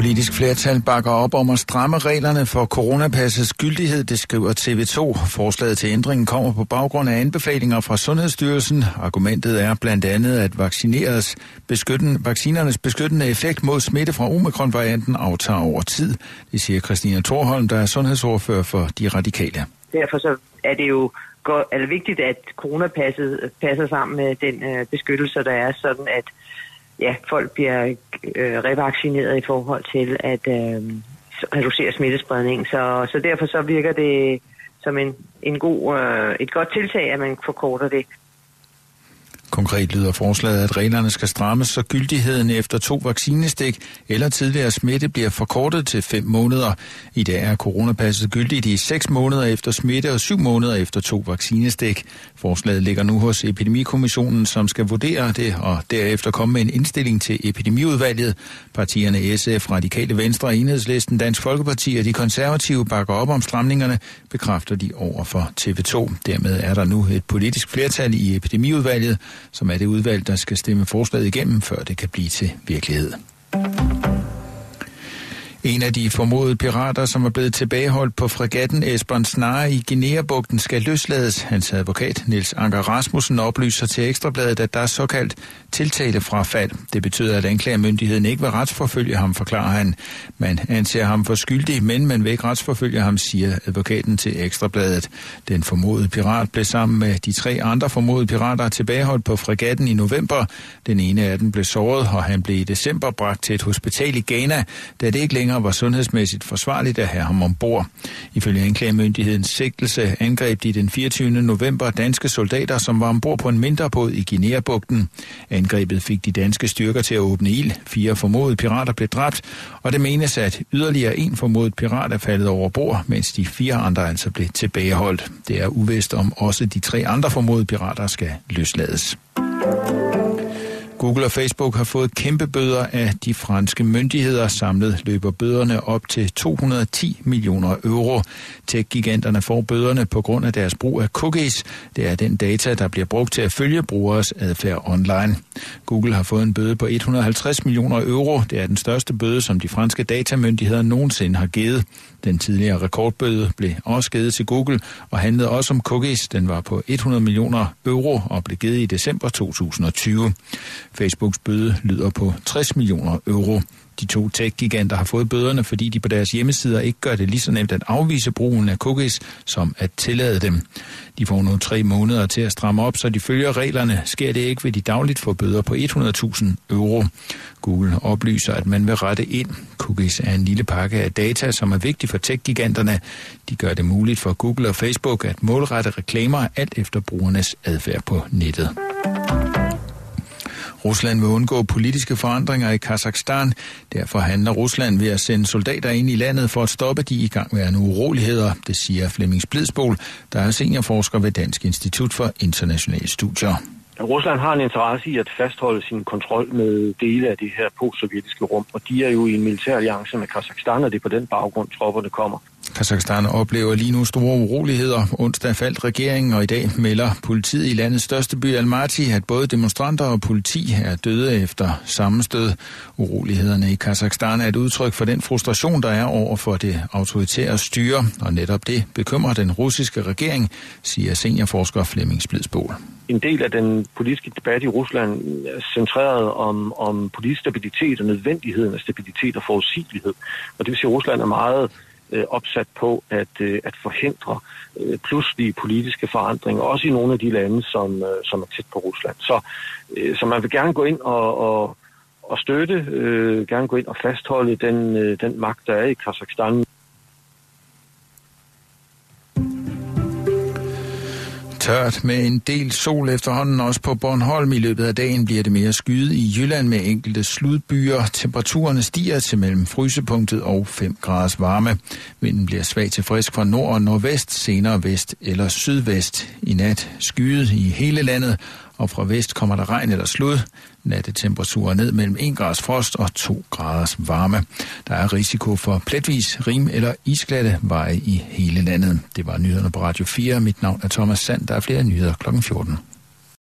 Politisk flertal bakker op om at stramme reglerne for coronapassets gyldighed, det skriver TV2. Forslaget til ændringen kommer på baggrund af anbefalinger fra Sundhedsstyrelsen. Argumentet er blandt andet, at vaccinernes beskyttende effekt mod smitte fra omikron-varianten aftager over tid. Det siger Christina Thorholm, der er sundhedsordfører for De Radikale. Derfor så er det jo vigtigt, at coronapasset passer sammen med den beskyttelse, der er, sådan at folk bliver revaccineret i forhold til at reducere smittespredning. Så derfor så virker det som et godt tiltag, at man forkorter det. Konkret lyder forslaget, at reglerne skal strammes, så gyldigheden efter 2 vaccinestik eller tidligere smitte bliver forkortet til 5 måneder. I dag er coronapasset gyldigt i 6 måneder efter smitte og 7 måneder efter 2 vaccinestik. Forslaget ligger nu hos Epidemikommissionen, som skal vurdere det og derefter komme med en indstilling til Epidemiudvalget. Partierne SF, Radikale Venstre, Enhedslisten, Dansk Folkeparti og De Konservative bakker op om stramningerne, bekræfter de over for TV2. Dermed er der nu et politisk flertal i Epidemiudvalget, som er det udvalg, der skal stemme forslaget igennem, før det kan blive til virkelighed. En af de formodede pirater, som er blevet tilbageholdt på fregatten Esbern Snare i Guinea-bugten, skal løslades. Hans advokat Niels Anker Rasmussen oplyser til Ekstrabladet, at der er såkaldt tiltalefrafald. Det betyder, at anklagemyndigheden ikke vil retsforfølge ham, forklarer han. Man anser ham for skyldig, men man vil ikke retsforfølge ham, siger advokaten til Ekstrabladet. Den formodede pirat blev sammen med de 3 andre formodede pirater tilbageholdt på fregatten i november. Den ene af dem blev såret, og han blev i december bragt til et hospital i Ghana, da det ikke længere var sundhedsmæssigt forsvarligt at have ham ombord. Ifølge anklagemyndighedens sigtelse angreb de den 24. november danske soldater, som var ombord på en mindre båd i Guinea-bugten. Angrebet fik de danske styrker til at åbne ild. 4 formodede pirater blev dræbt, og det menes, at yderligere 1 formodet pirat er faldet over bord, mens de 4 andre altså blev tilbageholdt. Det er uvist, om også de 3 andre formodede pirater skal løslades. Google og Facebook har fået kæmpe bøder af de franske myndigheder. Samlet løber bøderne op til 210 millioner euro. Tech-giganterne får bøderne på grund af deres brug af cookies. Det er den data, der bliver brugt til at følge brugeres adfærd online. Google har fået en bøde på 150 millioner euro. Det er den største bøde, som de franske datamyndigheder nogensinde har givet. Den tidligere rekordbøde blev også givet til Google og handlede også om cookies. Den var på 100 millioner euro og blev givet i december 2020. Facebooks bøde lyder på 60 millioner euro. De 2 tech-giganter har fået bøderne, fordi de på deres hjemmesider ikke gør det lige så nemt at afvise brugen af cookies, som at tillade dem. De får nu 3 måneder til at stramme op, så de følger reglerne. Sker det ikke, vil de dagligt få bøder på 100.000 euro. Google oplyser, at man vil rette ind. Cookies er en lille pakke af data, som er vigtig for tech-giganterne. De gør det muligt for Google og Facebook at målrette reklamer alt efter brugernes adfærd på nettet. Rusland vil undgå politiske forandringer i Kazakhstan. Derfor handler Rusland ved at sende soldater ind i landet for at stoppe de igangværende uroligheder. Det siger Flemming Splidsbol, der er seniorforsker ved Dansk Institut for Internationale Studier. Rusland har en interesse i at fastholde sin kontrol med dele af det her postsovjetiske rum, og de er jo i en militær alliance med Kazakhstan, og det er på den baggrund, tropperne kommer. Kazakhstan oplever lige nu store uroligheder. Onsdag faldt regeringen, og i dag melder politiet i landets største by Almaty, at både demonstranter og politi er døde efter sammenstød. Urolighederne i Kazakhstan er et udtryk for den frustration, der er over for det autoritære styre, og netop det bekymrer den russiske regering, siger seniorforsker Flemming Splidsbol. En del af den politiske debat i Rusland er centreret om politisk stabilitet og nødvendigheden af stabilitet og forudsigelighed. Og det vil sige, at Rusland er meget opsat på at forhindre pludselige politiske forandringer, også i nogle af de lande, som er tæt på Rusland. Så man vil gerne gå ind og støtte, gerne gå ind og fastholde den magt, der er i Kazakhstan. Tørt med en del sol efterhånden også på Bornholm. I løbet af dagen bliver det mere skyet i Jylland med enkelte sludbyer. Temperaturerne stiger til mellem frysepunktet og 5 graders varme. Vinden bliver svag til frisk fra nord og nordvest, senere vest eller sydvest. I nat skyet i hele landet, og fra vest kommer der regn eller slud. Nattetemperaturer ned mellem 1 graders frost og 2 graders varme. Der er risiko for pletvis, rim eller isglatte veje i hele landet. Det var nyhederne på Radio 4. Mit navn er Thomas Sand. Der er flere nyheder kl. 14.